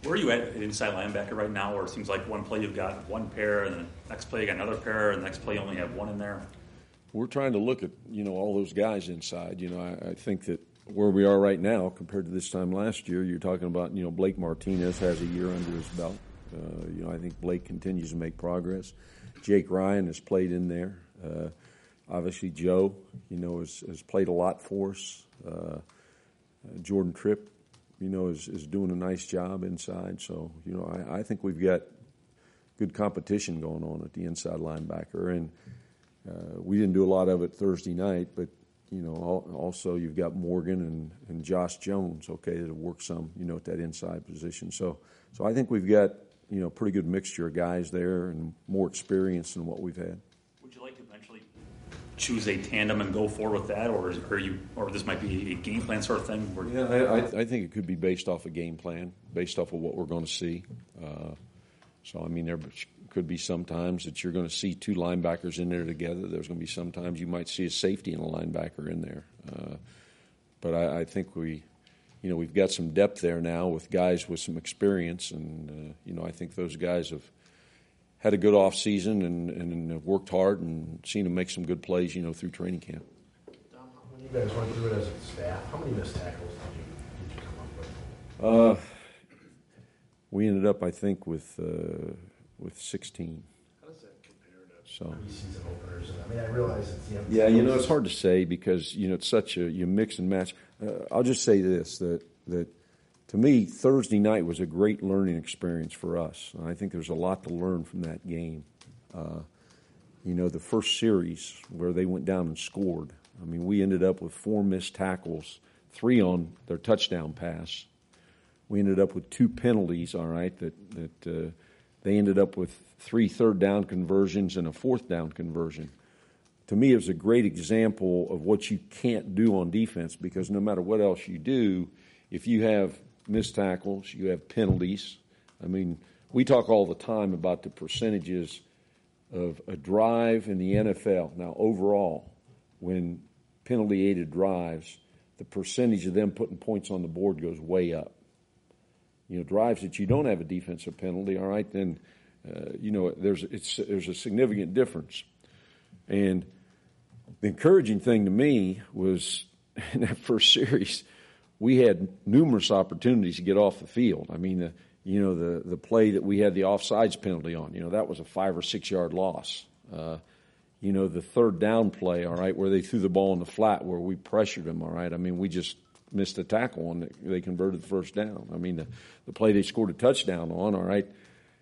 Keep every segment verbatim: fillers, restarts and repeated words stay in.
Where are you at, at inside linebacker right now, where it seems like one play you've got one pair, and the next play you got another pair, and the next play you only have one in there? We're trying to look at, you know, all those guys inside. You know, I, I think that where we are right now compared to this time last year, you're talking about, you know, Blake Martinez has a year under his belt. Uh, you know, I think Blake continues to make progress. Jake Ryan has played in there. Uh, obviously, Joe, you know, has, has played a lot for us. Uh, uh, Jordan Tripp, you know, is, is doing a nice job inside. So, you know, I, I think we've got good competition going on at the inside linebacker. And uh, we didn't do a lot of it Thursday night, but, you know, also you've got Morgan and, and Josh Jones, okay, that have worked some, you know, at that inside position. So, so I think we've got, you know, a pretty good mixture of guys there and more experience than what we've had. Would you like to eventually choose a tandem and go forward with that, or is, are you, or this might be a game plan sort of thing? Where yeah, I, I think it could be based off a game plan, based off of what we're going to see. Uh, so, I mean, there could be some times that you're going to see two linebackers in there together. There's going to be some times you might see a safety and a linebacker in there. Uh, but I, I think we, you know, we've got some depth there now with guys with some experience, and, uh, you know, I think those guys have had a good off season and, and have worked hard and seen them make some good plays, you know, through training camp. Dom, when you guys went through it as a staff, how many missed tackles did you, did you come up with? Uh, we ended up, I think, with uh, with sixteen. How does that compare to so, preseason openers? I mean, I realize it's the end. Yeah, you know, it's hard to say because, you know, it's such a, you mix and match. Uh, I'll just say this, that that to me, Thursday night was a great learning experience for us. I think there's a lot to learn from that game. Uh, you know, the first series where they went down and scored, I mean, we ended up with four missed tackles, three on their touchdown pass. We ended up with two penalties, all right, that, that uh, they ended up with three third down conversions and a fourth down conversion. To me, it was a great example of what you can't do on defense, because no matter what else you do, if you have missed tackles, you have penalties. I mean, we talk all the time about the percentages of a drive in the N F L. Now, overall, when penalty-aided drives, the percentage of them putting points on the board goes way up. You know, drives that you don't have a defensive penalty, all right, then, uh, you know, there's it's there's a significant difference. And the encouraging thing to me was in that first series, we had numerous opportunities to get off the field. I mean, the, you know, the, the play that we had the offsides penalty on, you know, that was a five or six yard loss. Uh, you know, the third down play, all right, where they threw the ball in the flat where we pressured them, all right. I mean, we just missed a tackle and they converted the first down. I mean, the, the play they scored a touchdown on, all right,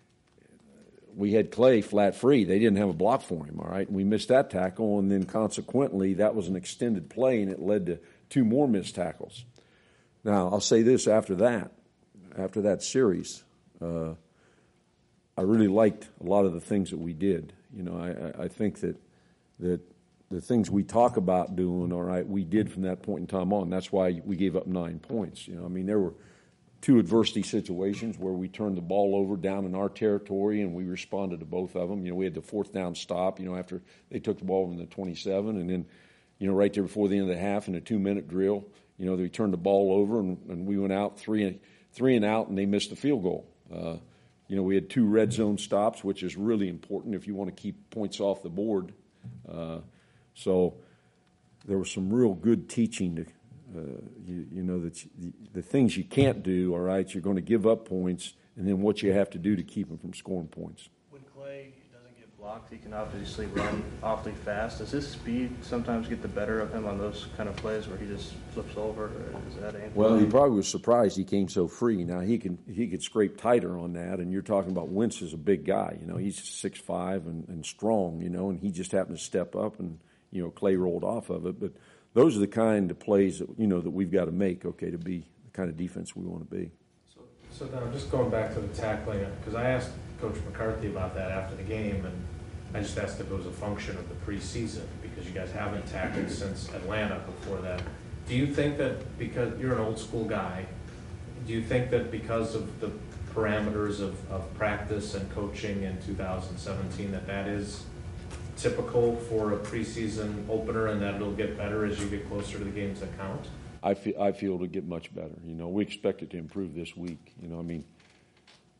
we had Clay flat free. They didn't have a block for him, all right. And we missed that tackle, and then consequently that was an extended play, and it led to two more missed tackles. Now, I'll say this after that, after that series, uh, I really liked a lot of the things that we did. You know, I, I think that that the things we talk about doing, all right, we did from that point in time on. That's why we gave up nine points. You know, I mean, there were two adversity situations where we turned the ball over down in our territory, and we responded to both of them. You know, we had the fourth down stop, you know, after they took the ball from the twenty-seven, and then, you know, right there before the end of the half in a two-minute drill, you know, they turned the ball over, and, and we went out three, three and out, and they missed the field goal. Uh, you know, we had two red zone stops, which is really important if you want to keep points off the board. Uh, so there was some real good teaching to, uh, you, you know, that you, the, the things you can't do, all right, you're going to give up points, and then what you have to do to keep them from scoring points. When Clay doesn't get blocked, he can obviously run awfully fast. Does his speed sometimes get the better of him on those kind of plays where he just flips over? Or is that anything? Well, he probably was surprised he came so free. Now, he can he could scrape tighter on that, and you're talking about Wentz is a big guy. You know, he's six five and, and strong, you know, and he just happened to step up, and, you know, Clay rolled off of it. But those are the kind of plays that, you know, that we've got to make, okay, to be the kind of defense we want to be. So, so Don, just going back to the tackling, because I asked Coach McCarthy about that after the game, and I just asked if it was a function of the preseason, because you guys haven't tackled since Atlanta before that. Do you think that, because you're an old school guy, do you think that because of the parameters of, of practice and coaching in two thousand seventeen that that is typical for a preseason opener, and that it'll get better as you get closer to the games that count? I feel I feel it'll get much better. You know, we expect it to improve this week. You know, I mean,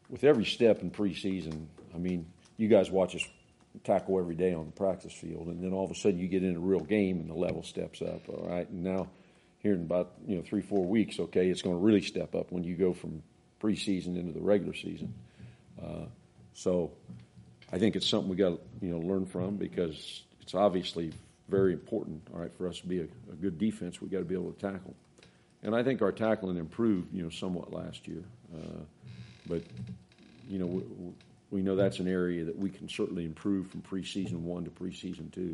with every step in preseason, I mean, you guys watch us tackle every day on the practice field, and then all of a sudden you get in a real game and the level steps up, all right? And now here in about, you know, three, four weeks, okay, it's going to really step up when you go from preseason into the regular season. Uh, so I think it's something we got to, you know, learn from, because it's obviously very important, all right, for us to be a, a good defense. We got to be able to tackle. And I think our tackling improved, you know, somewhat last year. Uh, but, you know, we, we know that's an area that we can certainly improve from preseason one to preseason two.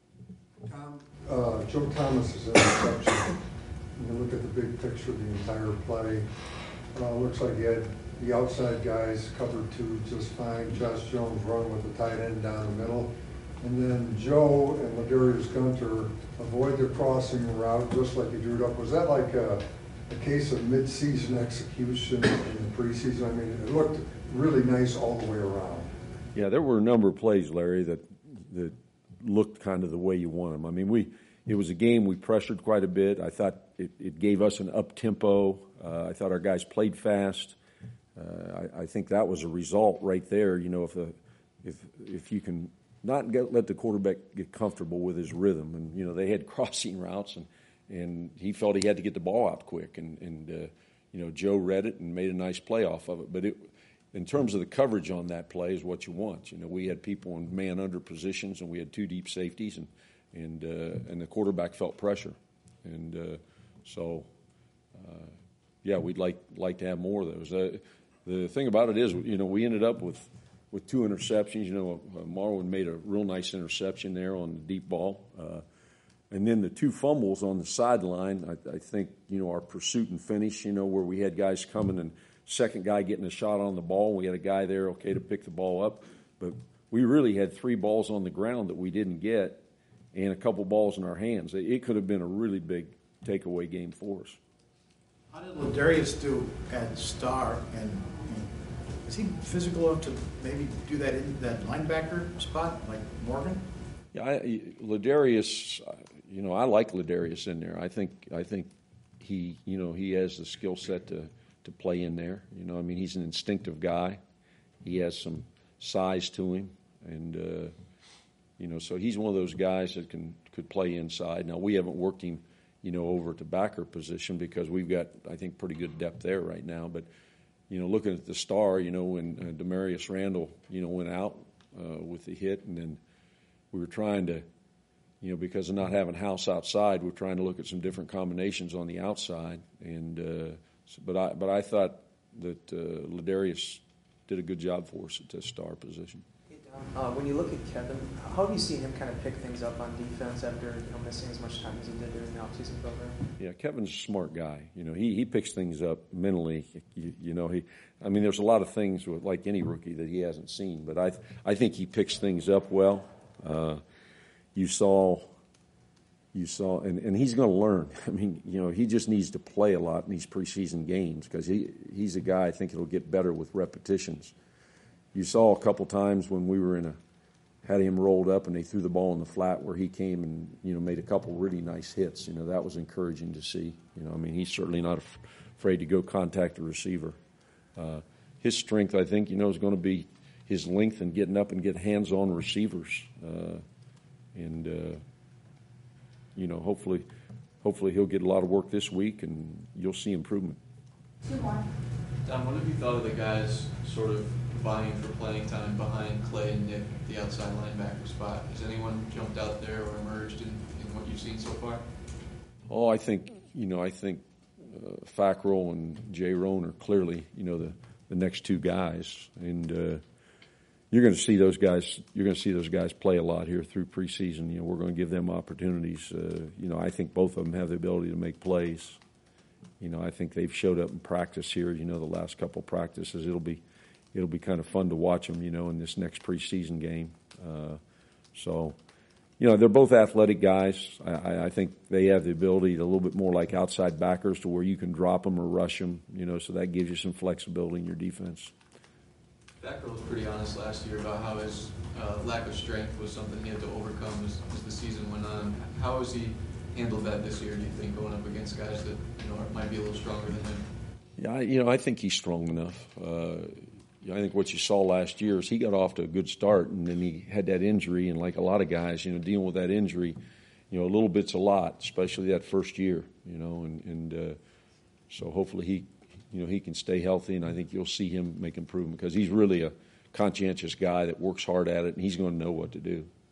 Tom, uh, Joe Thomas's interception, you look at the big picture of the entire play, uh, looks like he had the outside guys covered two just fine. Josh Jones running with the tight end down the middle. And then Joe and Ladarius Gunter avoid the crossing route just like he drew it up. Was that like a, a case of mid-season execution in the preseason? I mean, it looked really nice all the way around. Yeah, there were a number of plays, Larry, that that looked kind of the way you want them. I mean, we it was a game we pressured quite a bit. I thought it, it gave us an up-tempo. Uh, I thought our guys played fast. Uh, I, I think that was a result right there. You know, if the if if you can not get, let the quarterback get comfortable with his rhythm, and you know they had crossing routes, and and he felt he had to get the ball out quick, and and uh, you know Joe read it and made a nice play off of it. But it, in terms of the coverage on that play, is what you want. You know, we had people in man under positions, and we had two deep safeties, and and uh, and the quarterback felt pressure, and uh, so uh, yeah, we'd like like to have more of those. Uh, The thing about it is, you know, we ended up with, with two interceptions. You know, uh, Marwin made a real nice interception there on the deep ball. Uh, and then the two fumbles on the sideline, I, I think, you know, our pursuit and finish, you know, where we had guys coming and second guy getting a shot on the ball. We had a guy there, okay, to pick the ball up. But we really had three balls on the ground that we didn't get and a couple balls in our hands. It, it could have been a really big takeaway game for us. How did Ladarius do at Star, and, and is he physical enough to maybe do that in that linebacker spot like Morgan? Yeah, I, Ladarius, you know, I like Ladarius in there. I think I think he, you know, he has the skill set to, to play in there. You know, I mean, he's an instinctive guy. He has some size to him, and uh, you know, so he's one of those guys that can could play inside. Now we haven't worked him, you know, over at the backer position because we've got, I think, pretty good depth there right now. But, you know, looking at the Star, you know, when uh, Demarius Randall, you know, went out uh, with the hit, and then we were trying to, you know, because of not having House outside, we're trying to look at some different combinations on the outside. And uh, so, but I but I thought that uh, Ladarius did a good job for us at the Star position. Uh, when you look at Kevin, how have you seen him kind of pick things up on defense after, you know, missing as much time as he did during the offseason program? Yeah, Kevin's a smart guy. You know, he, he picks things up mentally. You, you know, he. I mean, there's a lot of things with like any rookie that he hasn't seen, but I I think he picks things up well. Uh, you saw, you saw, and, and he's going to learn. I mean, you know, he just needs to play a lot in these preseason games because he he's a guy I think it'll get better with repetitions. You saw a couple times when we were in a, had him rolled up and they threw the ball in the flat where he came and, you know, made a couple really nice hits. You know, that was encouraging to see. You know, I mean, he's certainly not af- afraid to go contact the receiver. Uh, his strength, I think, you know, is going to be his length and getting up and get hands on receivers. Uh, and, uh, you know, hopefully, hopefully he'll get a lot of work this week and you'll see improvement. Two more. Tom, what have you thought of the guys sort of vying for playing time behind Clay and Nick at the outside linebacker spot? Has anyone jumped out there or emerged in, in what you've seen so far? Oh, I think, you know, I think uh, Fackrell and Jay Roan are clearly, you know, the, the next two guys. And uh, you're going to see those guys, you're going to see those guys play a lot here through preseason. You know, we're going to give them opportunities. Uh, you know, I think both of them have the ability to make plays. You know, I think they've showed up in practice here, you know, the last couple of practices. It'll be it'll be kind of fun to watch them, you know, in this next preseason game. Uh, so, you know, they're both athletic guys. I, I think they have the ability to a little bit more like outside backers to where you can drop them or rush them, you know, so that gives you some flexibility in your defense. Fackrell was pretty honest last year about how his uh, lack of strength was something he had to overcome as, as the season went on. How has he handled that this year, do you think, going up against guys that, you know, might be a little stronger than him? Yeah, I, you know, I think he's strong enough. Uh, I think what you saw last year is he got off to a good start, and then he had that injury, and like a lot of guys, you know, dealing with that injury, you know, a little bit's a lot, especially that first year, you know, and, and uh, so hopefully he, you know, he can stay healthy, and I think you'll see him make improvement because he's really a conscientious guy that works hard at it, and he's going to know what to do.